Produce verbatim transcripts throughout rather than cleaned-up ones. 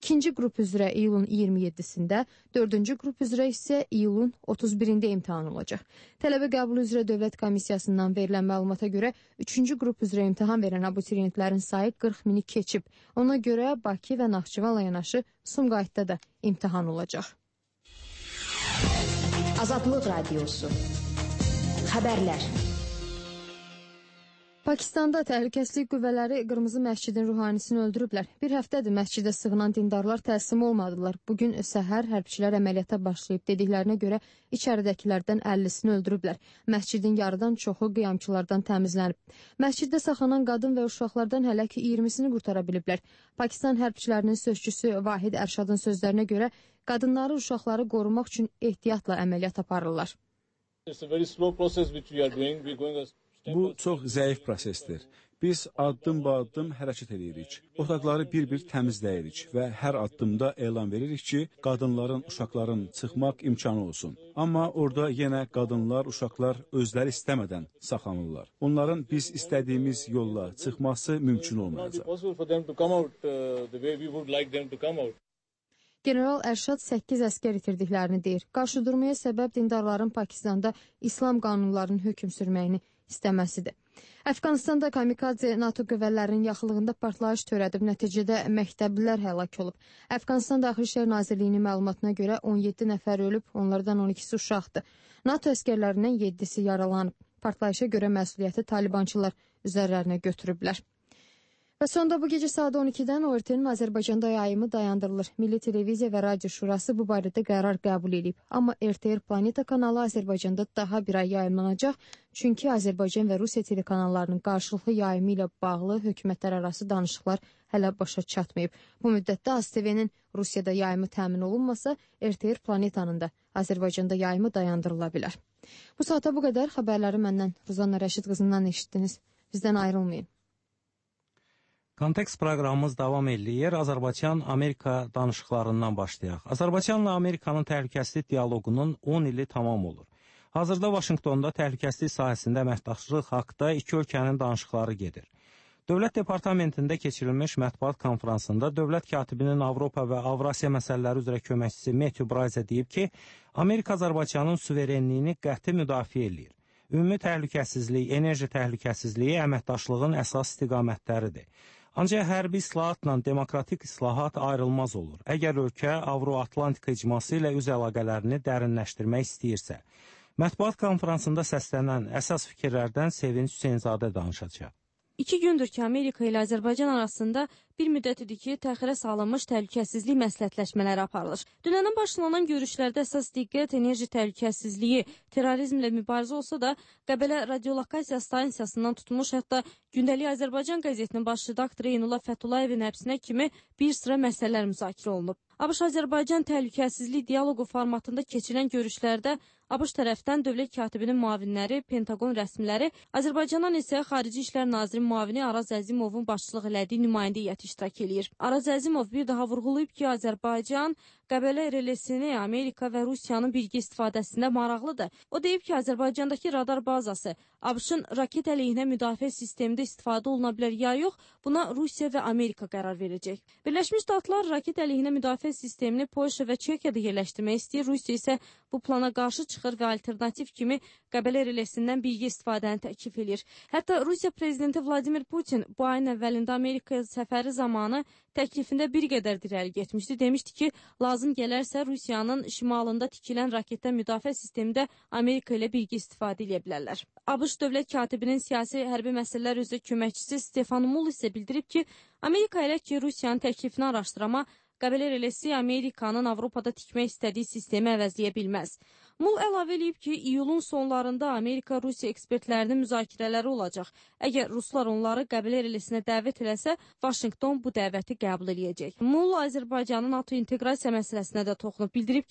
İkinci qrup üzrə iyulun iyirmi yeddisində, dördüncü qrup üzrə isə iyulun otuz birində imtahan olacaq. Tələbə qəbulu üzrə Dövlət Komissiyasından verilən məlumata görə üçüncü qrup üzrə imtahan verən abituriyentlərin sayı qırx mini keçib. Ona görə Bakı və Naxçıvanla yanaşı Sumqayıtda da imtahan olacaq. Azadlıq Radiosu Xəbərlər. Pakistanda təhlükəsizlik qüvvələri Qırmızı məscidin ruhanisini öldürüblər. Bir həftədir məscidə sığınan dindarlar təslim olmadılar. Bugün səhər hərbçilər əməliyyata başlayıb dediklərinə görə içəridəkilərdən əllisini öldürüblər. Məscidin yarıdan çoxu qiyamçılardan təmizlənib. Məsciddə saxlanan qadın və uşaqlardan hələ ki iyirmisini qurtara biliblər. Pakistan hərbçilərinin sözçüsü Vahid Ərşadın sözlərinə görə qadınları, uşaqları qorumaq üçün ehtiyatla əməliyyat aparırlar. Bu çox zəif prosesdir. Biz addım-ba-addım hərəkət edirik. Otaqları bir-bir təmizləyirik və hər addımda elan veririk ki, qadınların, uşaqların çıxmaq imkanı olsun. Amma orada yenə qadınlar, uşaqlar özləri istəmədən saxlanırlar. Onların biz istədiyimiz yolla çıxması mümkün olmayacaq. General Ərşad səkkiz əskər itirdiklərini deyir. Qarşıdurmaya səbəb dindarların Pakistanda İslam qanunlarının hökm sürməyini istəməsidir. Əfqanistanda kamikadze NATO qüvvələrinin yaxınlığında partlayış törədib, nəticədə məktəblilər həlak olub. Əfqanistan Daxili İşlər Nazirliyinin məlumatına görə on yeddi nəfər ölüb, onlardan on ikisi uşaqdır. NATO əskərlərindən yeddisi yaralanıb. Partlayışa görə məsuliyyəti talibançılar üzərlərinə götürüblər. Və sonda bu gecə saat on ikidən O R T-nin Azərbaycanda yayımı dayandırılır. Milli Televiziya və Radio Şurası bu barədə qərar qəbul edib. Amma R T R Planeta kanalı Azərbaycanda daha bir ay yayımlanacaq. Çünki Azərbaycan və Rusiya telekanallarının qarşılıqlı yayımı ilə bağlı hökumətlər arası danışıqlar hələ başa çatmayıb. Bu müddətdə A Z T V-nin Rusiyada yayımı təmin olunmasa, R T R Planetanın da Azərbaycanda yayımı dayandırıla bilər. Bu saata bu qədər. Xəbərləri məndən Ruzanna Rəşid qızından eşitdiniz. Bizdən ayrılmayın. Kontekst proqramımız davam edir. Azərbaycan-Amerika danışıqlarından başlayaq. Azərbaycanla Amerikanın təhlükəsizlik dialoqunun on ili tamam olur. Hazırda Vaşinqtonda təhlükəsizlik sahəsində əməkdaşlıq haqqında iki ölkənin danışıqları gedir. Dövlət Departamentində keçirilmiş mətbuat konfransında dövlət katibinin Avropa və Avrasiya məsələləri üzrə köməkçisi Matthew Bryce deyib ki, Amerika Azərbaycanın suverenliyini qəti müdafiə edir. Ümumi təhlükəsizlik, enerji təhlükəsizliyi əməkdaşlığın əsas istiqamətləridir. Ancaq hərbi islahatla demokratik islahat ayrılmaz olur. Əgər ölkə Avro-Atlantika icması ilə üz əlaqələrini dərinləşdirmək istəyirsə. Mətbuat konfransında səslənən əsas fikirlərdən Sevinç Hüseynzadə danışacaq. İki gündür ki, Amerika ilə Azərbaycan arasında bir müddət idi ki, təxirə salınmış təhlükəsizlik məsləhətləşmələri aparılır. Dünəndən başlanan görüşlərdə əsas diqqət enerji təhlükəsizliyi, terrorizmlə mübarizə olsa da, Qəbələ radiolokasiya stansiyasından tutmuş, hətta Gündəlik Azərbaycan qəzetinin baş redaktoru Eynullah Fəthulayevin həbsinə kimi bir sıra məsələlər müzakirə olunub. ABŞ-Azərbaycan təhlükəsizlik dialoqu formatında keçirilən görüşlərdə ABŞ tərəfdən dövlət katibinin müavinləri, Pentagon rəsmiləri, Azərbaycandan isə Xarici İşlər Naziri müavini Araz Əzimovun başçılıq elədiyi nümayəndə heyəti iştirak edir. Araz Əzimov bir daha vurğulayıb ki, Azərbaycan Qəbələ R L S-ni Amerika və Rusiyanın birgə istifadəsində maraqlıdır. O deyib ki, Azərbaycandakı radar bazası ABŞ-ın raket əleyhinə müdafiə sistemində istifadə oluna bilər ya yox, buna Rusiya və Amerika qərar verəcək. Birləşmiş Ştatlar raket əleyhinə müdafiə sistemini Polşa və Çexiyada yerləşdirmək istəyir. Rusiya isə bu plana qarşı çıxır və alternativ kimi Qəbələ R L S-dən birgə istifadəni təklif edir. Hətta Rusiya prezidenti Vladimir Putin bu ayın əvvəlində Amerikaya səfəri zamanı təklifində bir qədər irəli getmişdi. Demişdi ki, lazım gələrsə Rusiyanın şimalında tikilən raketdən müdafiə sistemində Amerika ilə birgə istifadə edə bilərlər. ABŞ dövlət katibinin siyasi hərbi məsələlər üzrə köməkçisi Stefan Mull isə bildirib ki, Amerika ilə ki, Rusiyanın təklifini araşdırma Qəbələ R L S Amerikanın Avropada tikmək istədiyi sistemi əvəzləyə bilməz. Mull əlavə edib ki, iyulun sonlarında Amerika-Rusiya ekspertlərinin müzakirələri olacaq. Əgər ruslar onları Qəbələ R L S-nə dəvət eləsə, Vaşinqton bu dəvəti qəbul edəcək. Mull Azərbaycanın NATO inteqrasiya məsələsinə də toxunub bildirib ki,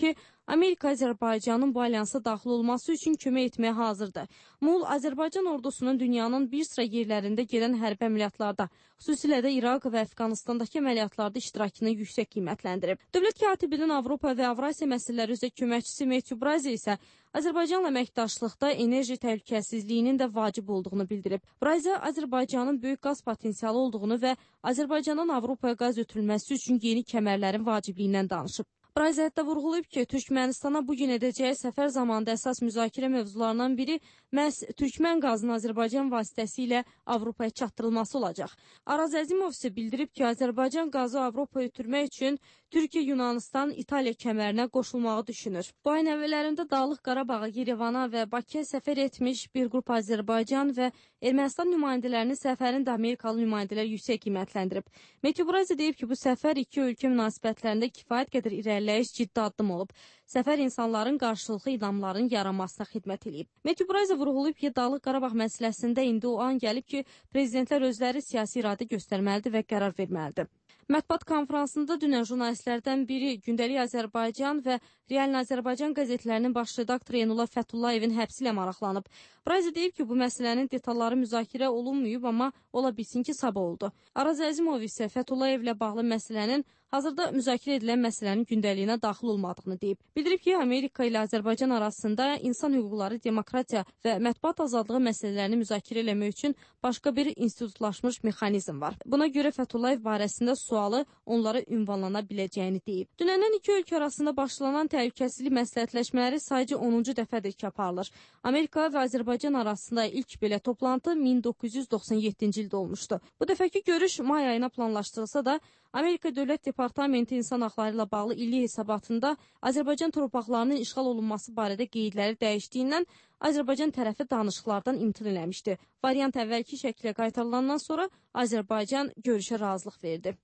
Amerika Azərbaycanın bu alyansa daxil olması üçün kömək etməyə hazırdır. M U L Azərbaycan ordusunun dünyanın bir sıra yerlərində gedən hərbi əməliyyatlarda, xüsusilə də İraq və Əfqanistandakı əməliyyatlarda iştirakını yüksək qiymətləndirib. Dövlət katibinin Avropa və Avrasiya məsələləri üzrə köməkçisi Matthew Bryce isə Azərbaycanla əməkdaşlıqda enerji təhlükəsizliyinin də vacib olduğunu bildirib. Bryce Azərbaycanın böyük qaz potensialı olduğunu və Azərbaycanın Avropaya qaz ötürülməsi üçün yeni kəmərlərin vacibliyindən danışıb. Bryce hətta vurğulayıb ki, Türkmənistana bugün edəcəyi səfər zamanında əsas müzakirə mövzularından biri məhz Türkmən qazının Azərbaycan vasitəsilə Avropaya çatdırılması olacaq. Araz Əzimov isə bildirib ki, Azərbaycan qazı Avropaya ötürmək üçün Türkiyə, Yunanistan, İtaliya kəmərinə qoşulmağı düşünür. Bu ayın əvvəllərində Dağlıq Qarabağa, Yerevana və Bakıya səfər etmiş bir qrup Azərbaycan və Ermənistan nümayəndələrinin səfərini də Amerikalı nümayəndələr yüksək qiymətləndirib. Matthew Bryce deyib ki, bu səfər iki ölkə münasibətlərində kifayət qədər irəliləyiş ciddi addım olub. Səfər insanların qarşılıqlı idamların yaranmasına xidmət edib. Matthew Bryce vurğulayıb ki, Dağlıq Qarabağ məsələsində indi o an gəlib ki, prezidentlər özləri siyasi iradə göstərməlidir və qərar verməlidir. Mətbuat konfransında dünən jurnalistlərdən biri Gündəlik Azərbaycan və Real Azərbaycan qəzetlərinin baş redaktoru Enullah Fətullayevin həbsi ilə maraqlanıb. Bryce deyib ki, bu məsələnin detalları müzakirə olunmayıb, amma ola bilsin ki, sabah oldu. Araz Əzimov isə Fətullayevlə bağlı məsələnin hazırda müzakirə edilən məsələnin gündəliyinə daxil olmadığını deyib. Bildirib ki, Amerika ilə Azərbaycan arasında insan hüquqları, demokratiya və mətbuat azadlığı məsələlərini müzakirə eləmək üçün başqa bir institutlaşmış mexanizm var. Buna görə Fətullayev barəsində sualı onlara ünvanlana biləcəyini deyib. Dünəndən iki ölkə arasında başlanan təhlükəsizlik məsləhətləşmələri sayıcı onuncu dəfədir ki, aparılır. Amerika və Azərbaycan arasında ilk belə toplantı min doqquz yüz doxsan yeddinci ildə olmuşdu. Bu dəfəki görüş may ayına planlaşdırılsa da, Amerika Dövlət Departamenti insan haqları ilə bağlı illik hesabatında Azərbaycan torpaqlarının işğal olunması barədə qeydləri dəyişdiyindən Azərbaycan tərəfi danışıqlardan imtina eləmişdi. Variant əvvəlki şəklə qaytarılandan sonra Azərbaycan görüşə razılıq verdi.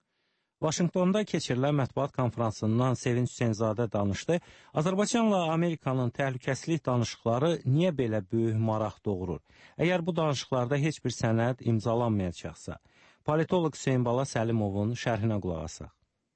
Vaşinqtonda keçirilən mətbuat konfransından Sevinç Hüseynzadə danışdı. Azərbaycanla Amerikanın təhlükəsizlik danışıqları niyə belə böyük maraq doğurur? Əgər bu danışıqlarda heç bir sənəd imzalanmayacaqsa, politoloq Hüseyn Bala Səlimovun şərhinə qulaq asaq.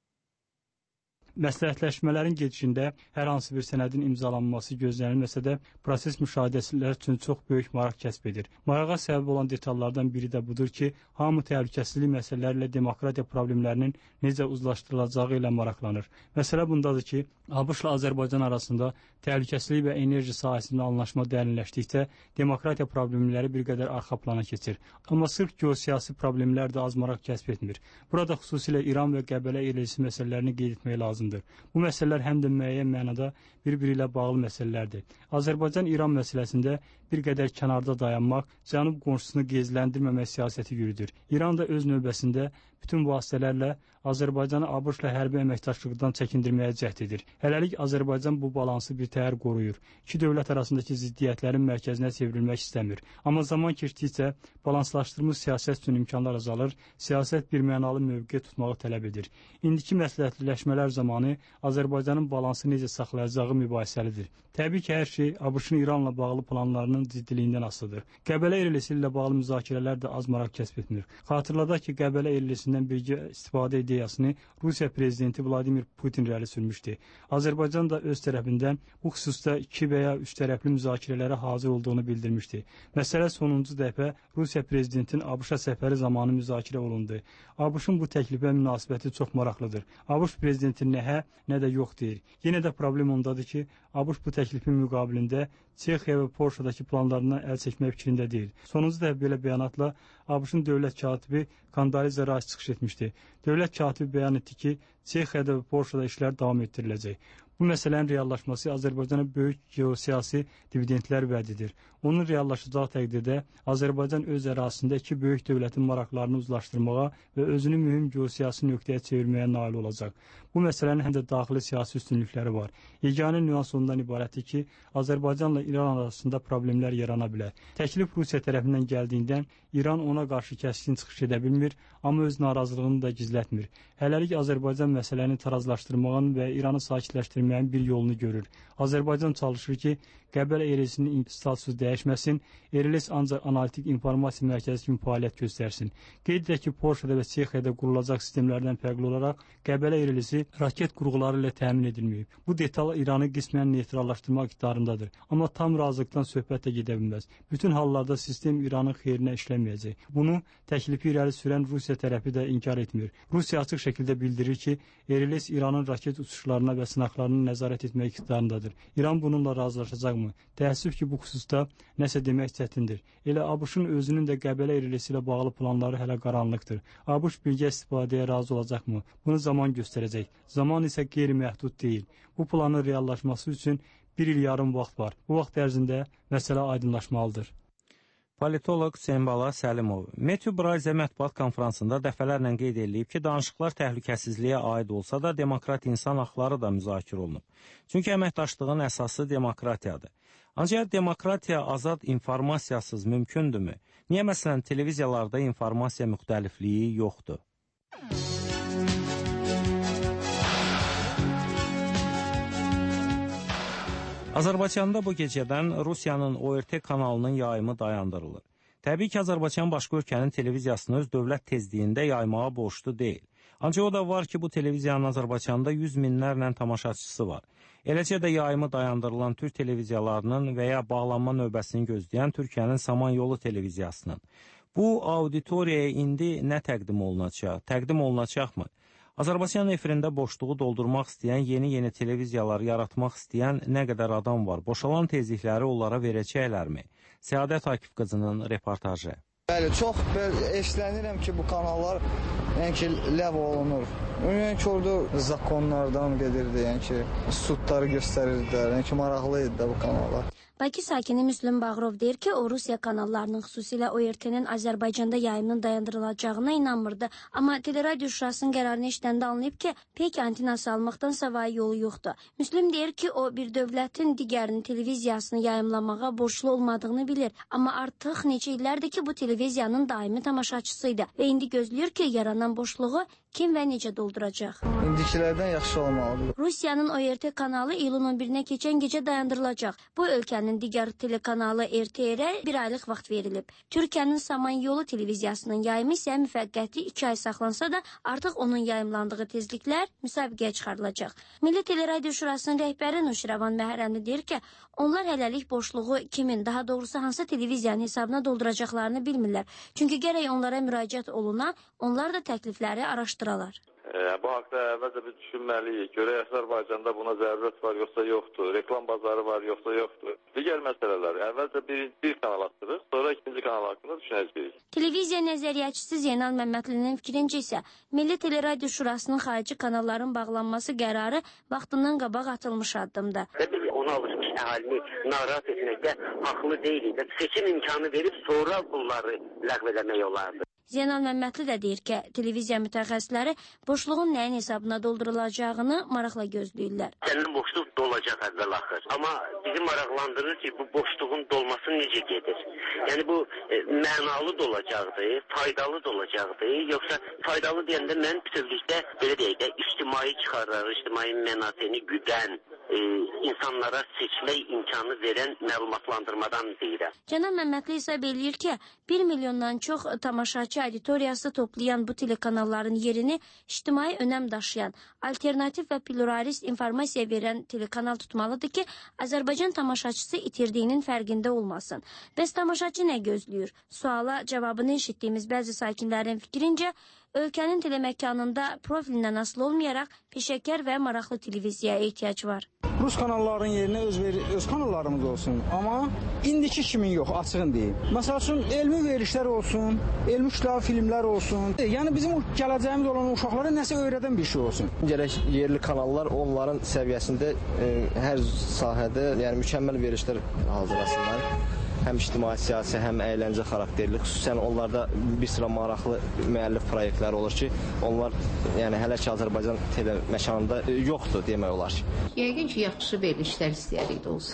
Məsləhətləşmələrin gedişində hər hansı bir sənədin imzalanması gözlənilməsə də proses müşahidəçilər üçün çox böyük maraq kəsb edir. Marağa səbəb olan detallardan biri də budur ki, hamı təhlükəsizlik məsələləri ilə demokratiya problemlərinin necə uzlaşdırılacağı ilə maraqlanır. Məsələ bundadır ki, ABŞ-la Azərbaycan arasında təhlükəsizlik və enerji sahəsində anlaşma dərinləşdikcə demokratiya problemləri bir qədər arxa plana keçir. Amma sırf geosiyasi problemlər də az maraq kəsb etmir. Burada xüsusilə İran və Qəbələ eləcisi məsələlərini qeyd etmək lazımdır. Bu məsələlər həm də müəyyən mənada bir-biri ilə bağlı məsələlərdir. Azərbaycan-İran məsələsində bir qədər kənarda dayanmaq, cənub qonşusunu gizləndirməmək siyasəti yürüdür. İran da öz növbəsində bütün vasitələrlə Azərbaycanı ABŞ-la hərbi əməkdaşlıqdan çəkindirməyə cəhd edir. Hələlik Azərbaycan bu balansı bir təhər qoruyur. İki dövlət arasındakı ziddiyyətlərin mərkəzinə çevrilmək istəmir. Amma zaman keçdikcə balanslaşdırılmış siyasət üçün imkanlar azalır, siyasət bir mənalı mövqe tutmağı tələb edir. İndiki məsləhətləşmələr zamanı Azərbaycanın balansı necə saxlayacağı mübahisəlidir. Təbii ki, hər şey ABŞ-ın İranla bağlı planlarının ciddiliyindən asılıdır. Qəbələ eləcisi ilə bağlı müzakirələr də az maraq kəsb etmir. Xatırladaq ki, Qəbələ eləcisindən birgə istifadə ideyasını Rusiya prezidenti Vladimir Putin irəli sürmüşdü. Azərbaycan da öz tərəfindən bu xüsusda iki və ya üç tərəfli müzakirələrə hazır olduğunu bildirmişdi. Məsələ sonuncu dəfə Rusiya prezidentinin ABŞ-a səfəri zamanı müzakirə olundu. ABŞ-ın bu təklifə münasibəti çox maraqlıdır. ABŞ prezidenti nə hə, nə də yox deyir. Yenə də problem ondadır ki, ABŞ bu təklifin müqabilində Çexiya və Polşadakı planlarından əl çəkmək fikrində deyil. Sonuncu dəfə belə bəyanatla ABŞ-ın dövlət katibi Kandaliza Rice çıxış etmişdi. Dövlət katibi bəyan etdi ki, Çexiyada və Polşada işlər davam etdiriləcək. Bu məsələnin reallaşması Azərbaycana böyük geosiyasi dividendlər vəd edir. Onun reallaşacağı təqdirdə Azərbaycan öz ərazisində iki böyük dövlətin maraqlarını uzlaşdırmağa və özünü mühüm geosiyasi nöqtəyə çevirməyə nail olacaq. Bu məsələnin həm də daxili siyasi üstünlükləri var. Yeganə nüans ondan ibarətdir ki, Azərbaycanla İran arasında problemlər yarana bilər. Təklif Rusiya tərəfindən gəldiyindən İran ona ona qarşı kəskin çıxış edə bilmir, amma öz narazılığını da gizlətmir. Hələlik Azərbaycan məsələni tarazlaşdırmağın və İranı sakitləşdirməyin bir yolunu görür. Azərbaycan çalışır ki, Qəbələ Erelisinin statusu dəyişməsin, Erelis ancaq analitik informasiya mərkəzi kimi fəaliyyət göstərsin. Qeyd edək ki, Polşada və Çexiyada qurulacaq sistemlərdən fərqli olaraq Qəbələ Erelisi raket qurğuları ilə təmin edilməyib. Bu detal İranı qismən neytrallaşdırmaq iqtidarındadır, amma tam razılıqdan söhbət də gedə bilməz. Bütün hallarda sistem İranın xeyrinə işləməyəcək. Bunu təklifi irəli sürən Rusiya tərəfi də inkar etmir. Rusiya açıq şəkildə bildirir ki, Erelis İranın raket uçuşlarına və sınaqlarını nəzarət etmək iqtidarındadır. İran bununla razılaşacaqmı? Təəssüf ki, bu xüsusda nəsə demək çətindir. Elə ABŞ-ın özünün də Qəbələ Erelisi ilə bağlı planları hələ qaranlıqdır. ABŞ birgə istifadəyə razı olacaqmı? Bunu zaman göstərəcək. Zaman isə qeyri-məhdud deyil. Bu planın reallaşması üçün bir il yarım vaxt var. Bu vaxt ərzində məsələ aydınlaşmalıdır. Politoloq Sembala Səlimov Matthew Bryce mətbuat konfransında dəfələrlə qeyd edilib ki, danışıqlar təhlükəsizliyə aid olsa da demokrat insan haqları da müzakirə olunub. Çünki əməkdaşlığın əsası demokratiyadır. Ancaq demokratiya azad informasiyasız mümkündürmü? Niyə məsələn televiziyalarda informasiya müxtəlifliyi yoxdur? Azərbaycanda bu gecədən Rusiyanın O R T kanalının yayımı dayandırılır. Təbii ki, Azərbaycan başqa ölkənin televiziyasını öz dövlət tezliyində yaymağa borçlu deyil. Ancaq o da var ki, bu televiziyanın Azərbaycanda yüz minlərlə tamaşaçısı var. Eləcə də yayımı dayandırılan Türk televiziyalarının və ya bağlanma növbəsini gözləyən Türkiyənin Samanyolu televiziyasının. Bu auditoriyaya indi nə təqdim olunacaq? Təqdim olunacaqmı? Azərbaycan efirində boşluğu doldurmaq istəyən, yeni-yeni televiziyalar yaratmaq istəyən nə qədər adam var? Boşalan tezlikləri onlara verəcəklərmi? Səadət Akif qızının reportajı. Bəli, çox eşlənirəm ki, bu kanallar yəni ki, ləv olunur. Yəni ki, orada zakonlardan gedirdi, yəni ki, sudları göstərirdilər, yəni ki, maraqlı idi də bu kanallar. Bakı sakini Müslüm Bağırov deyir ki, o Rusiya kanallarının, xüsusilə O R T-nin Azərbaycanda yayımının dayandırılacağına inanmırdı. Amma Teleradio Şurasının qərarını eşidəndə anlayıb ki, pek antinası almaqdan savayı yolu yoxdur. Müslüm deyir ki, o bir dövlətin digərinin televiziyasını yayımlamağa borçlu olmadığını bilir. Amma artıq neçə illərdir ki, bu televiziyanın daimi tamaşaçısıydı və indi gözləyir ki, yaranan boşluğu kim və necə dolduracaq? İndikilərdən yaxşı olmalıdır. Rusiyanın O R T kanalı iyulun on birinə keçən gecə dayandırılacaq. Bu ölkənin digər telekanalı R T R-ə bir aylıq vaxt verilib. Türkiyənin Samanyolu televiziyasının yayımı isə müvəqqəti iki ay saxlansa da artıq onun yayımlandığı tezliklər müsabiqəyə çıxarılacaq. Milli Teleradio Şurasının rəhbəri Nuşiravan Məhərrəmli deyir ki, onlar hələlik boşluğu kimin, daha doğrusu hansı televiziyanın hesabına dolduracaqlarını bilmirlər. Çünki gərək onlara müraciət oluna, onlar da təklifləri araşdıralar. E, bu haqda əvvəlcə biz düşünməliyik. Görək Azərbaycanda buna zərurət var, yoxsa yoxdur. Reklam bazarı var, yoxsa yoxdur. Digər məsələlər. Əvvəlcə bir, bir kanal açdırır, sonra ikinci kanal haqqında düşünəcəyik. Televiziya nəzəriyyəçisi Zeynal Məmmədlinin fikrincə isə Milli Teleradio Şurasının xarici kanalların bağlanması qərarı vaxtından qabaq atılmış addımdır. Biz ona alışmış əhalini narahat etməkdə haqlı deyilik. Seçim imkanı verib sonra bunları ləğv eləmək olardı. Zeynal Məmmədli də deyir ki, televiziya mütəxəssisləri boşluğun nəyin hesabına doldurulacağını maraqla gözləyirlər. Sənin boşluq dolacaq əvvəl axır. Amma bizi maraqlandırır ki, bu boşluğun dolması necə gedir? Yəni bu e, mənalı dolacaqdır, faydalı dolacaqdır, yoxsa faydalı deyəndə mən bütövlükdə belə deyək də ictimai çıxarları, ictimai mənafeni güdən, e, insanlara seçmək imkanı verən məlumatlandırmadan deyirəm. Cənab Məmmədli hesab eləyir ki, bir milyondan çox tamaşaçı auditoriyası toplayan bu telekanalların yerini ictimai önəm daşıyan, alternativ və pluralist informasiya verən telekanal tutmalıdır ki, Azərbaycan tamaşaçısı itirdiyinin fərqində olmasın. Bəs tamaşaçı nə gözləyir? Suala cavabını eşitdiyimiz bəzi sakinlərin fikrincə, ölkənin teleməkanında profilindən asılı olmayaraq peşəkar və maraqlı televiziyaya ehtiyac var. Rus kanallarının yerinə öz, öz kanallarımız olsun, amma indiki kimin yox, açığın deyim. Məsəl üçün, elmi verilişlər olsun, elmi kütləvi filmlər olsun. Yəni bizim gələcəyimiz olan uşaqlara nəsə öyrədən bir şey olsun. Gərək yerli kanallar onların səviyyəsində e, hər sahədə yəni mükəmməl verilişlər hazırlasınlar. Həm ictimai siyasi, həm əyləncə xarakterli, xüsusən onlarda bir sıra maraqlı müəllif proyektlər olur ki, onlar yəni hələ ki Azərbaycan teleməkanında yoxdur demək olar ki. Yəqin ki, yaxşı verilişlər istəyərik də olsun.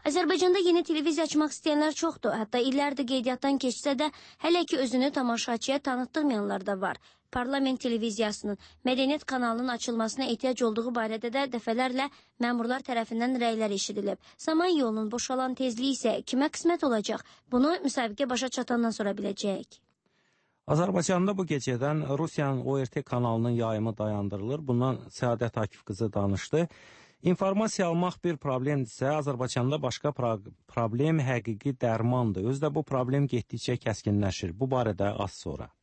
Azərbaycanda yeni televiziya açmaq istəyənlər çoxdur. Hətta illərdir qeydiyyatdan keçsə də, hələ ki özünü tamaşaçıya tanıtdırmayanlar da var. Parlament televiziyasının mədəniyyət kanalının açılmasına ehtiyac olduğu barədə də dəfələrlə məmurlar tərəfindən rəylər eşidilib. Zaman yolunun boşalan tezliyi isə kimə qismət olacaq? Bunu müsabiqə başa çatandan sonra biləcəyik. Azərbaycanda bu gecədən Rusiyanın O R T kanalının yayımı dayandırılır. Bundan Səadət Akif qızı danışdı. İnformasiya almaq bir problemdirsə, Azərbaycanda başqa pro problem həqiqi dərmandır. Özdə bu problem getdikcə kəskinləşir. Bu barədə az sonra.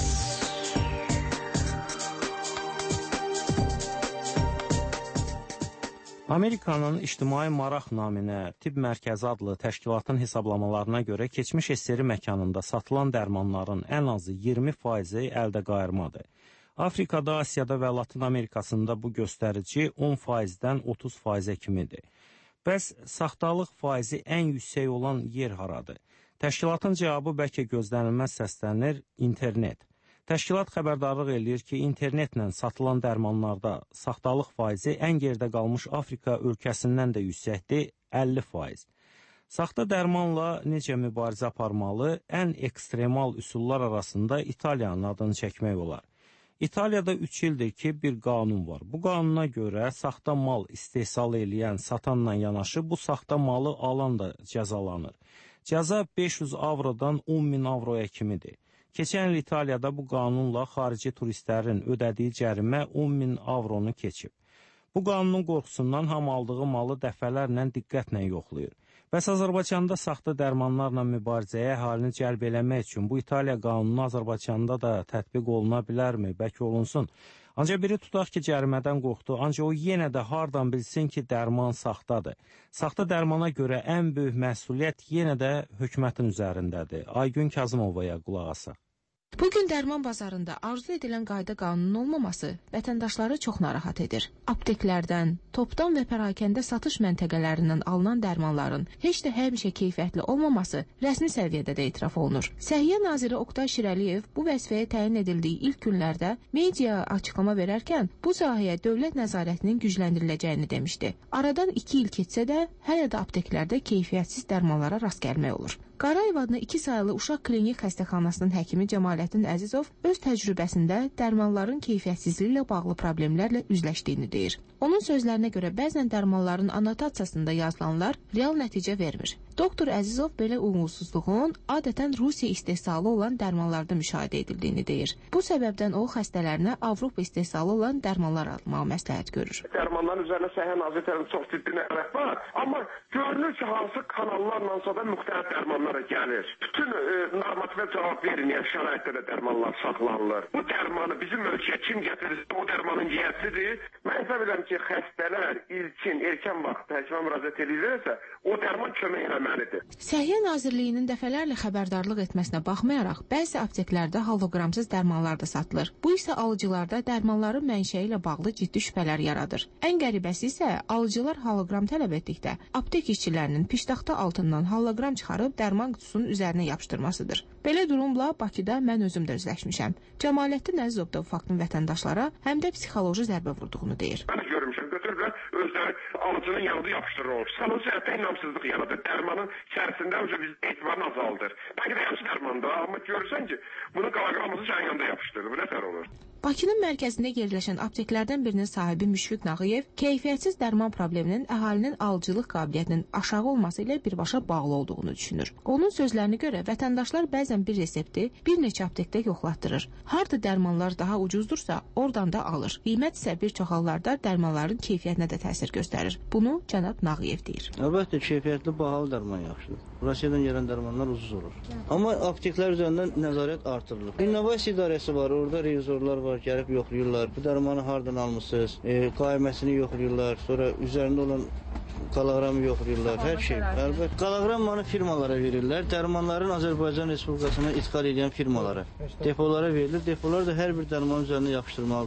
Amerikanın İctimai Maraq naminə Tibb Mərkəzi adlı təşkilatın hesablamalarına görə keçmiş S S R məkanında satılan dərmanların ən azı iyirmi faizi əldə qayırmadır. Afrikada, Asiyada və Latin Amerikasında bu göstərici on faizdən otuz faizə kimidir. Bəs saxtalıq faizi ən yüksək olan yer haradır? Təşkilatın cavabı bəlkə gözlənilməz səslənir: internet. Təşkilat xəbərdarlıq eləyir ki, internetlə satılan dərmanlarda saxtalıq faizi ən gerdə qalmış Afrika ölkəsindən də yüksəkdir, əlli faiz. Saxta dərmanla necə mübarizə aparmalı? Ən ekstremal üsullar arasında İtaliyanın adını çəkmək olar. İtaliyada üç ildir ki, bir qanun var. Bu qanuna görə saxta mal istehsal eləyən, satanla yanaşı bu saxta malı alan da cəzalanır. Cəza beş yüz avrodan on min avroya kimidir. Keçən il İtaliyada bu qanunla xarici turistlərin ödədiyi cərimə on min avronu keçib. Bu qanunun qorxusundan hamı aldığı malı dəfələrlə diqqətlə yoxlayır. Bəs Azərbaycanda saxta dərmanlarla mübarizəyə əhalini cəlb eləmək üçün bu İtaliya qanunu Azərbaycanda da tətbiq oluna bilərmi? Bəlkə olunsun. Ancaq biri tutaq ki, cərimədən qorxdu, ancaq o yenə də hardan bilsin ki, dərman saxtadır. Saxta dərmana görə ən böyük məsuliyyət yenə də hökumətin üzərindədir. Aygün Kazımovaya qulaq asaq. Bugün dərman bazarında arzu edilən qayda qanunun olmaması vətəndaşları çox narahat edir. Apteklərdən, topdan və pərakəndə satış məntəqələrindən alınan dərmanların heç də həmişə keyfiyyətli olmaması rəsmi səviyyədə də etiraf olunur. Səhiyyə naziri Oqtay Şirəliyev bu vəzifəyə təyin edildiyi ilk günlərdə mediaya açıqlama verərkən bu sahəyə dövlət nəzarətinin gücləndiriləcəyini demişdi. Aradan iki il keçsə də hələ də apteklərdə keyfiyyətsiz dərmanlara rast gəlmək olur. Qarayev adına iki sayılı uşaq klinik xəstəxanasının həkimi Cəmaləddin Əzizov öz təcrübəsində dərmanların keyfiyyətsizliyi ilə bağlı problemlərlə üzləşdiyini deyir. Onun sözlərinə görə bəzən dərmanların anotasiyasında yazılanlar real nəticə vermir. Doktor Əzizov belə uğursuzluğun adətən Rusiya istehsalı olan dərmanlarda müşahidə edildiyini deyir. Bu səbəbdən o xəstələrinə Avropa istehsalı olan dərmanlar almağı məsləhət görür. Dərmanların üzərinə Səhiyyə Nazirliyinin çox ciddi nəzarət var, amma görünür ki, hansı kanallarla sonra müxtəlif dərmanlara gəlir. Bütün e, normativə cavab verilməyən şəraitdə də dərmanlar saxlanılır. Bu dərmanı bizim ölkəyə kim gətirir? O dərmanın yiyəsidir. Mən isə biləm ki, xəstələr ilkin, erkən vaxt həkimə müraciət edirlərsə, o dərman kömək eləməlidir. Səhiyyə Nazirliyinin dəfələrlə xəbərdarlıq etməsinə baxmayaraq, bəzi apteklərdə holoqramsız dərmanlar da satılır. Bu isə alıcılarda dərmanların mənşəyi ilə bağlı ciddi şübhələr yaradır. Ən qəribəsi isə alıcılar holoqram tələb etdikdə aptek işçilərinin piştaxta altından holoqram çıxarıb dərman qutusunun üzərinə yapışdırmasıdır. Belə durumla Bakıda mən özüm də üzləşmişəm. Cəmaləddin Əzizov da bu faktın vətəndaşlara həm də psixoloji zərbə vurduğunu deyir. Mən görmüşəm, götürürlər, özləri alıcının yanında yapışdırır. Sanın səhətdə inamsızlıq yaradır. Dərmanın içərisində önce biz etibarını azaldır. Bəlkə də yaxşı dərmanda, amma görürsən ki, bunu qalaqlamızı sənin yanında yapışdırır. Bu nətər olur? Bakının mərkəzində yerləşən apteklərdən birinin sahibi Müşfiq Nağıyev keyfiyyətsiz dərman probleminin əhalinin alıcılıq qabiliyyətinin aşağı olması ilə birbaşa bağlı olduğunu düşünür. Onun sözlərinə görə vətəndaşlar bəzən bir resepti bir neçə aptekdə yoxlatdırır. Harda dərmanlar daha ucuzdursa, oradan da alır. Qiymət isə bir çox hallarda dərmanların keyfiyyətinə də təsir göstərir. Bunu cənab Nağıyev deyir. Əlbəttə keyfiyyətli bahalı dərman yaxşıdır. Rusiyadan gələn dərmanlar ucuz olur. Amma apteklər üzərindən nəzarət artırılır. İnnovasiya idarəsi var, orada revizorlar var, gəlib yoxlayırlar. Bu dərmanı hardan almısınız? E, qaiməsini yoxlayırlar. Sonra üzərində olan qalaqramı yoxlayırlar. Hər şey. Əlbəttə qalaqramanı firmalara verirlər. Dərmanların Azərbaycan Respublikasına ixal edən firmalara. Depolara verilir. Depolar da hər bir dərmanın üzərinə yapışdırmalıdır.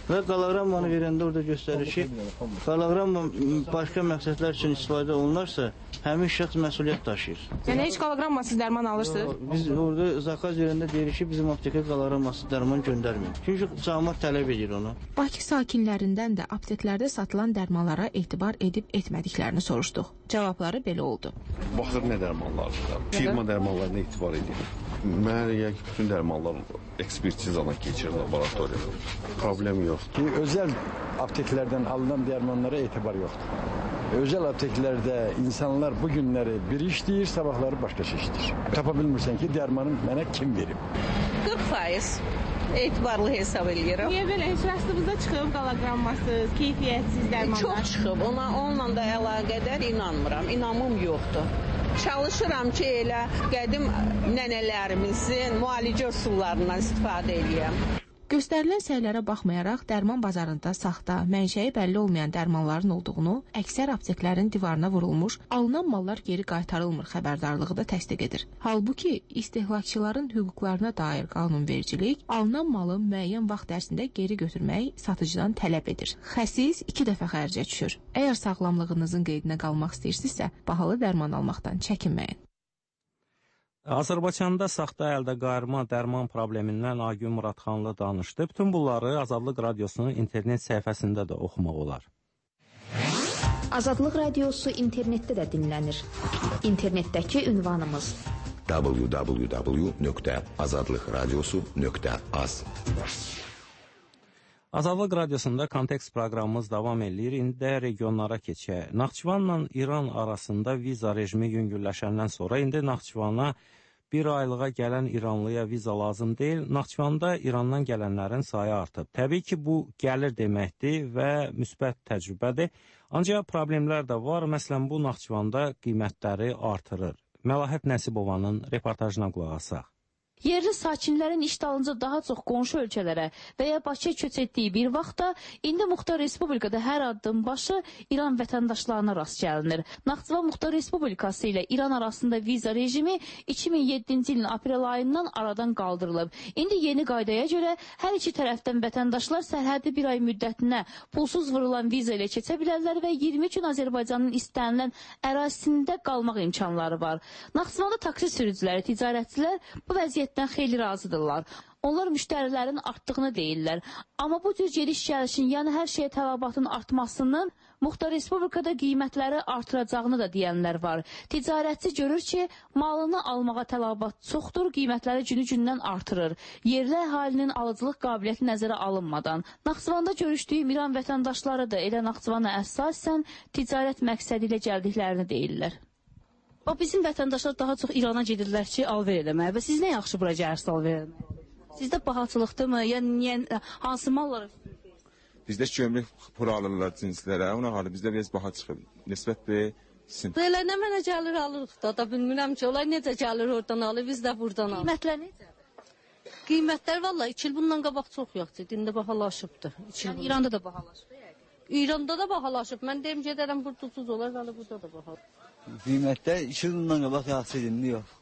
Və qoloqrammanı verəndə orada göstərir ki, qoloqramma başqa məqsədlər üçün istifadə olunarsa, həmin şəxs məsuliyyət daşıyır. Yəni heç qoloqrammasız dərman alırsınız? Biz orada zakaz verəndə deyirik ki, bizim aptekə qoloqrammasız dərman göndərməyin. Çünki cəmaət tələb edir onu. Bakı sakinlərindən də apteklərdə satılan dərmanlara etibar edib etmədiklərini soruşduq. Cavabları belə oldu. Baxır nə dərmanlardır, firma dərmanlarına etibar edir. Mənə elə gəlir ki, bütün dərmanlar ekspertizadan keçir laboratoriyada. Problem yoxdur. Özəl apteklərdən alınan dərmanlara etibar yoxdur. Özəl apteklərdə insanlar bu günləri bir iş deyir, sabahları başqa şey işdir. Tapa bilmirsən ki, dərmanı mənə kim verib? qırx faiz etibarlı hesab edirəm. Niyə belə heç rastımızda çıxıb qoloqrammasız, keyfiyyətsiz dərmanlar? Çox çıxıb. Ona, onunla da əlaqədar inanmıram. İnamım yoxdur. Çalışıram ki, elə qədim nənələrimizin müalicə üsullarından istifadə edəyəm. Göstərilən səylərə baxmayaraq, dərman bazarında saxta, mənşəyi bəlli olmayan dərmanların olduğunu, əksər apteklərin divarına vurulmuş, alınan mallar geri qaytarılmır xəbərdarlığı da təsdiq edir. Halbuki, istehlakçıların hüquqlarına dair qanunvericilik, alınan malı müəyyən vaxt ərzində geri götürmək satıcıdan tələb edir. Xəsis iki dəfə xərcə düşür. Əgər sağlamlığınızın qeydinə qalmaq istəyirsinizsə, bahalı dərman almaqdan çəkinməyin. Azərbaycanda saxta əldə qayırma dərman problemindən Agün Muradxanlı danışdı. Bütün bunları Azadlıq Radiosunun internet səhifəsində də oxumaq olar. Azadlıq Radiosu internetdə də dinlənir. İnternetdəki ünvanımız w w w nöqtə azadlıq radiosu nöqtə az. Azadlıq Radiosunda kontekst proqramımız davam edir. İndi də regionlara keçək. Naxçıvanla İran arasında viza rejimi yüngülləşəndən sonra indi Naxçıvana bir aylığa gələn İranlıya viza lazım deyil. Naxçıvanda İrandan gələnlərin sayı artıb. Təbii ki, bu gəlir deməkdir və müsbət təcrübədir. Ancaq problemlər də var. Məsələn, bu Naxçıvanda qiymətləri artırır. Məlahət Nəsibovanın reportajına qulaq asaq. Yerli sakinlərin iş dalınca daha çox qonşu ölkələrə və ya Bakıya köç etdiyi bir vaxtda indi Muxtar Respublikada hər addım başı İran vətəndaşlarına rast gəlinir. Naxçıvan Muxtar Respublikası ilə İran arasında viza rejimi iki min yeddinci ilin aprel ayından aradan qaldırılıb. İndi yeni qaydaya görə hər iki tərəfdən vətəndaşlar sərhəddi bir ay müddətinə pulsuz vurulan viza ilə keçə bilərlər və iyirmi gün Azərbaycanın istənilən ərazisində qalmaq imkanları var. Naxçıvanda taksi sürücüləri, ticarətçilər bu vəziyyətdə xeyli razıdırlar. Onlar müştərilərin artdığını deyirlər. Amma bu cür gediş-gəlişin, yəni hər şeyə tələbatın artmasının Muxtar Respublikada qiymətləri artıracağını da deyənlər var. Ticarətçi görür ki, malını almağa tələbat çoxdur, qiymətləri günü-gündən artırır. Yerli əhalinin alıcılıq qabiliyyəti nəzərə alınmadan. Naxçıvanda görüşdüyüm İran vətəndaşları da elə Naxçıvana əsasən ticarət məqsədi ilə gəldiklərini deyirlər. O, bizim vətəndaşlar daha çox İrana gedirlər ki, alver eləməyə. Və siz nə yaxşı bura gəlirsiniz alver eləməyə? Sizdə bahatçılıqdırmı? Yəni, niyə, hansı mallar? Bizdə gömrük pul alırlar cinslərə, ona halı bizdə biraz baha çıxır. Nisbət bir sim. Elə nə mənə gəlir alırıq da, da bilmirəm ki, onlar necə gəlir oradan alır, biz də buradan alır. Qiymətlər necə? Qiymətlər valla iki il bundan qabaq çox yoxdur, dində bahalaşıbdır. Yəni İranda da bahalaşıb? İranda da bahalaşıb. Mən deyim gedərəm burada ucuz olar, valla burada da bahalaşıb. Qiymətlər iki il bundan qabaq yaxşı idi, indi yox.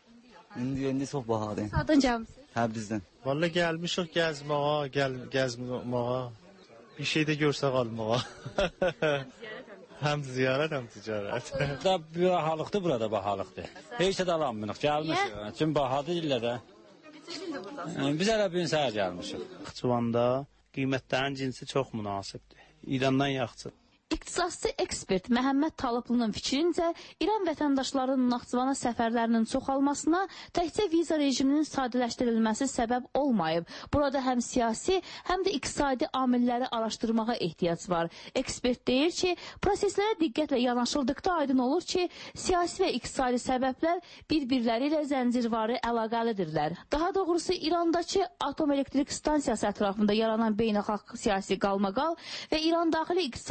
İndi indi çox bahadır. Sadan gəlmisiniz? Hə, bizdən. Valla gəlmişik gəzməyə, gəl, gəzməyə. Bir şey də görsək almağa. Həm ziyarət, həm ticarət. Da bahalıqdır, burada bahalıqdır. Heç də alanmırıq, gəlmişik. Çünki bahadır illə də. Biz hələ bir səhər gəlmişik. Naxçıvanda qiymətlərin cinsi çox münasibdir. İrandan yaxşıdır. İqtisadçı ekspert Məhəmməd Talıblı'nın fikrincə, İran vətəndaşlarının Naxçıvana səfərlərinin çoxalmasına təkcə viza rejiminin sadələşdirilməsi səbəb olmayıb. Burada həm siyasi, həm də iqtisadi amilləri araşdırmağa ehtiyac var. Ekspert deyir ki, proseslərə diqqətlə yanaşıldıqda aydın olur ki, siyasi və iqtisadi səbəblər bir-birləri ilə zəncirvari əlaqəlidirlər. Daha doğrusu İrandakı atom elektrik stansiyası ətrafında yaranan beynəlxalq siyasi qalmaqal və İran daxili iqtisadi proseslər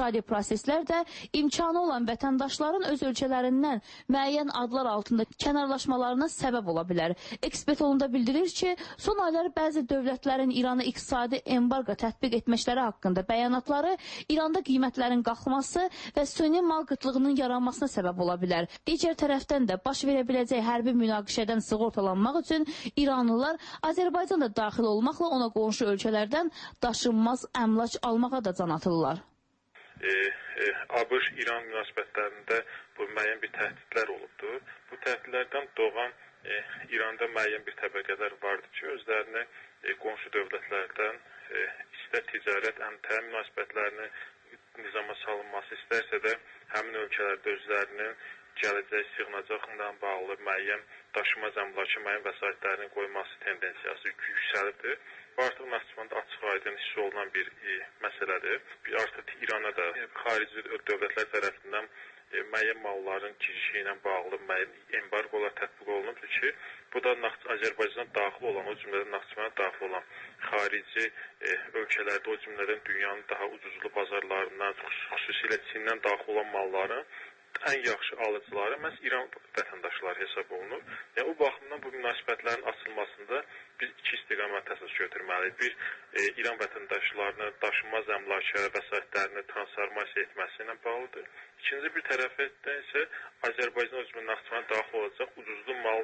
proseslər də imkanı olan vətəndaşların öz ölkələrindən müəyyən adlar altında kənarlaşmalarına səbəb ola bilər. Ekspert onda bildirir ki, son aylar bəzi dövlətlərin İrana iqtisadi embargo tətbiq etməkləri haqqında bəyanatları İranda qiymətlərin qalxması və süni mal qıtlığının yaranmasına səbəb ola bilər. Digər tərəfdən də baş verə biləcək hərbi münaqişədən sığortalanmaq üçün İranlılar Azərbaycanda daxil olmaqla ona qonşu ölkələrdən daşınmaz əmlak almağa da can atırlar. E, e, ABŞ-İran münasibətlərində bu müəyyən bir təhdidlər olubdur. Bu təhdidlərdən doğan e, İranda müəyyən bir təbəqələr vardır ki, özlərini e, qonşu dövlətlərdən e, istər ticarət, əmtə münasibətlərini nizama salınması istərsə də həmin ölkələrdə özlərinin gələcək sığınacaqla bağlı müəyyən daşımaz əmlakı, müəyyən vəsaitlərini qoyması tendensiyası yüksəlibdir. Bu artıq Naxçıvanda açıq aydın hiss olunan bir e, məsələdir. Bir artıq İrana da e, xarici dövlətlər tərəfindən e, müəyyən malların girişi ilə bağlı müəyyən embargolar tətbiq olunubdur ki, bu da Azərbaycana daxil olan, o cümlədən Naxçıvana daxil olan xarici e, ölkələrdə, o cümlədən dünyanın daha ucuzlu bazarlarından, xüsusilə Çindən daxil olan malların ən yaxşı alıcıları məhz İran vətəndaşları hesab olunur. Yəni, o baxımdan bu münasibətlərin açılmasında biz iki istiqamət əsas götürməliyik. Bir, e, İran vətəndaşlarının daşınmaz əmlaka vəsaitlərini transformasiya etməsi ilə bağlıdır. İkinci bir tərəfdən isə Azərbaycan özünün Naxçıvana daxil olacaq ucuzlu mal,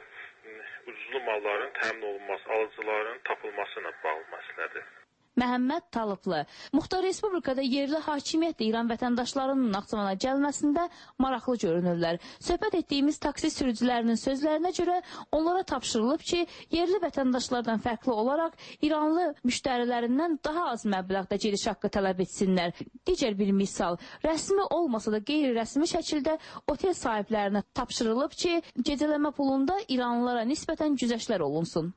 ucuzlu malların təmin olunması, alıcıların tapılması ilə bağlı məsələdir. Məhəmməd Talıblı, Muxtar Respublikada yerli hakimiyyətlə İran vətəndaşlarının Naxçıvana gəlməsində maraqlı görünürlər. Söhbət etdiyimiz taksi sürücülərinin sözlərinə görə onlara tapşırılıb ki, yerli vətəndaşlardan fərqli olaraq İranlı müştərilərindən daha az məbləğdə giriş haqqı tələb etsinlər. Digər bir misal, rəsmi olmasa da qeyri-rəsmi şəkildə otel sahiblərinə tapşırılıb ki, gecələmə pulunda İranlılara nisbətən güzəştlər olunsun.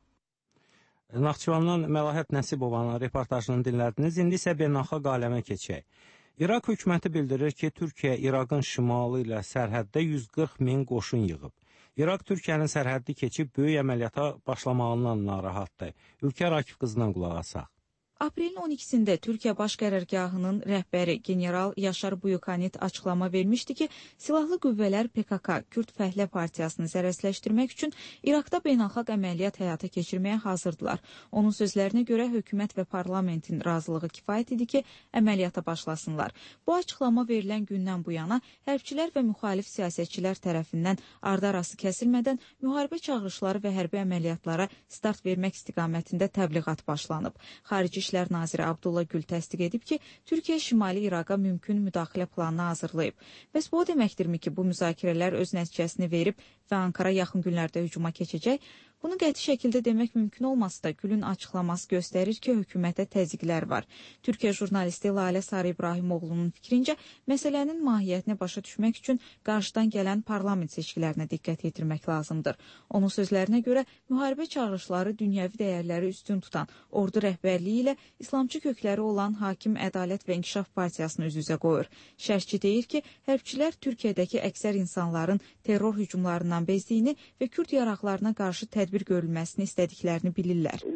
Naxçıvandan Məlahət Nəsibovanın reportajını dinlədiniz. İndi isə beynəlxalq aləmə keçək. İraq hökuməti bildirir ki, Türkiyə İraqın şimalı ilə sərhəddə yüz qırx min qoşun yığıb. İraq Türkiyənin sərhəddi keçib böyük əməliyyata başlamağından narahatdır. Ülkər Akif qızından qulaq asaq. Aprelin on ikisində Türkiyə Baş Qərargahının rəhbəri general Yaşar Buyukanit açıqlama vermişdi ki, silahlı qüvvələr P K K, Kürd Fəhlə Partiyasını zərərsləşdirmək üçün İraqda beynəlxalq əməliyyat həyata keçirməyə hazırdılar. Onun sözlərinə görə hökumət və parlamentin razılığı kifayət idi ki, əməliyyata başlasınlar. Bu açıqlama verilən gündən bu yana hərbçilər və müxalif siyasətçilər tərəfindən ardı-arası kəsilmədən müharibə çağırışları və hərbi əməliyyatlara start vermək istiqamətində təbliğat başlanıb. Xarici İşlər naziri Abdullah Gül təsdiq edib ki, Türkiyə Şimali İraqa mümkün müdaxilə planını hazırlayıb. Bəs bu o deməkdirmi ki, bu müzakirələr öz nəticəsini verib və Ankara yaxın günlərdə hücuma keçəcək? Bunu qəti şəkildə demək mümkün olmasa da Gülün açıqlaması göstərir ki, hökumətə təzyiqlər var. Türkiyə jurnalisti Lalə Sarı İbrahimoğlu'nun fikrincə, məsələnin mahiyyətini başa düşmək üçün qarşıdan gələn parlament seçkilərinə diqqət yetirmək lazımdır. Onun sözlərinə görə, müharibə çağırışları dünyəvi dəyərləri üstün tutan ordu rəhbərliyi ilə İslamçı kökləri olan Hakim Ədalət və İnkişaf Partiyasını üz-üzə qoyur. Şərhçi deyir ki, hərbçilər Türkiyədəki əksər insanların terror hücumlarından bezdiyini və Kürd yaraqlarına qarşı tədbir bir görülməsini istədiklərini bilirlər.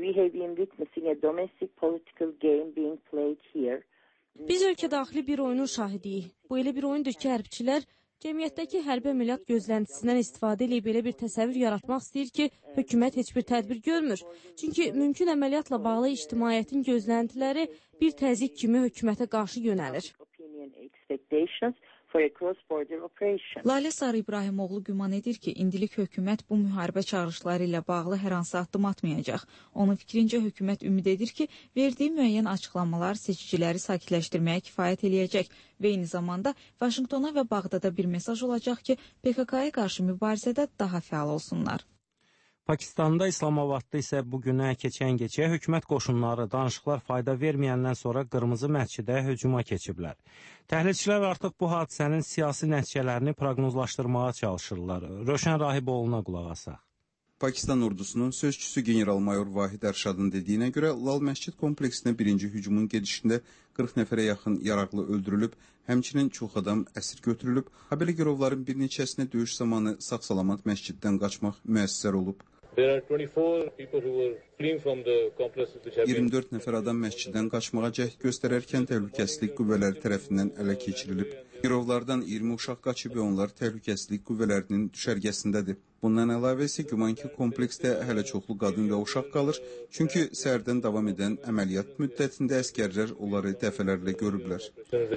Biz ölkə daxili bir oyunun şahidiyik. Bu elə bir oyundur ki, hərbçilər cəmiyyətdəki hərbi əməliyyat gözləntisindən istifadə edib belə bir təsəvvür yaratmaq istəyir ki, hökumət heç bir tədbir görmür. Çünki mümkün əməliyyatla bağlı ictimaiyyətin gözləntiləri bir təzyiq kimi hökumətə qarşı yönəlir. Lalə Sarı İbrahimoğlu güman edir ki, indilik hökumət bu müharibə çağırışları ilə bağlı hər hansı addım atmayacaq. Onun fikrincə hökumət ümid edir ki, verdiyi müəyyən açıqlamalar seçiciləri sakitləşdirməyə kifayət eləyəcək və eyni zamanda Vaşinqtona və Bağdada bir mesaj olacaq ki, P K K-ya qarşı mübarizədə daha fəal olsunlar. Pakistanda, İslamabadda isə bugünə keçən gecə hökumət qoşunları danışıqlar fayda verməyəndən sonra Qırmızı məscidə hücuma keçiblər. Təhlilçilər artıq bu hadisənin siyasi nəticələrini proqnozlaşdırmağa çalışırlar. Röşən Rahiboğlu'na qulaq asaq. Pakistan ordusunun sözçüsü general-mayor Vahid Ərşadın dediyinə görə Lal Məscid kompleksinə birinci hücumun gedişində qırx nəfərə yaxın yaraqlı öldürülüb, həmçinin çox adam əsir götürülüb, habelə girovların bir neçəsinə döyüş zamanı sağ-salamat məsciddən qaçmaq müəssər olub. iyirmi dörd nəfər adam məsciddən qaçmağa cəhd göstərərkən təhlükəsizlik qüvvələri tərəfindən ələ keçirilib. Girovlardan iyirmi uşaq qaçıb və onlar təhlükəsizlik qüvvələrinin düşərgəsindədir. Bundan əlavə isə güman ki, kompleksdə hələ çoxlu qadın və uşaq qalır, çünki səhərdən davam edən əməliyyat müddətində əskərlər onları dəfələrlə görüblər.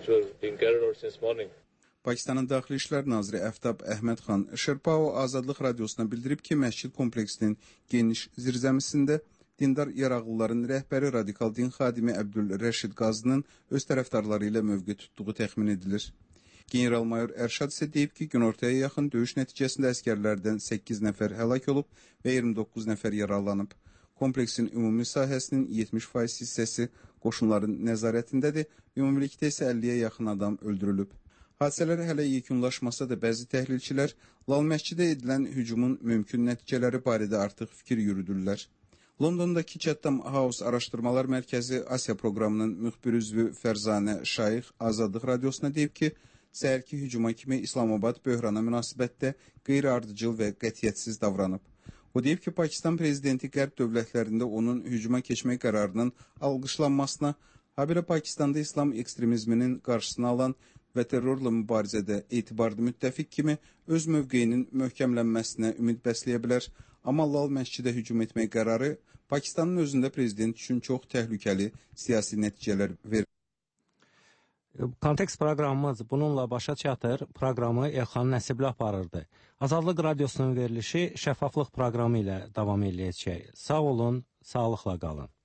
Pakistanın Daxili İşlər Naziri Əftab Əhmədxan Şerpao Azadlıq Radiosuna bildirib ki, məscid kompleksinin geniş zirzəmisində dindar yaraqlıların rəhbəri radikal din xadimi Əbdülrəşid Qazının öz tərəfdarları ilə mövqe tutduğu təxmin edilir. General-mayor Ərşad isə deyib ki, günortaya yaxın döyüş nəticəsində əskərlərdən səkkiz nəfər həlak olub və iyirmi doqquz nəfər yaralanıb. Kompleksin ümumi sahəsinin yetmiş faiz hissəsi qoşunların nəzarətindədir, ümumilikdə isə əlliyə yaxın adam öldürülüb. Hadisələr hələ yekunlaşmasa da bəzi təhlilçilər Lal məscidə edilən hücumun mümkün nəticələri barədə artıq fikir yürüdürlər. Londondakı Chatham House Araşdırmalar Mərkəzi Asiya proqramının müxbir üzvü Fərzanə Şayx Azadlıq Radiosuna deyib ki, səhərki hücuma kimi İslamabad böhrana münasibətdə qeyri-ardıcıl və qətiyyətsiz davranıb. O deyib ki, Pakistan prezidenti qərb dövlətlərində onun hücuma keçmək qərarının alqışlanmasına, habelə Pakistanda İslam ekstremizminin qarşısını alan və terrorla mübarizədə etibarlı müttəfiq kimi öz mövqeyinin möhkəmlənməsinə ümid bəsləyə bilər. Amma Lal məscidə hücum etmək qərarı Pakistanın özündə prezident üçün çox təhlükəli siyasi nəticələr verir. Kontekst proqramımız bununla başa çatır. Proqramı Elxan Nəsibli aparırdı. Azadlıq Radiosunun verilişi şəffaflıq proqramı ilə davam edəcək. Sağ olun, sağlıqla qalın.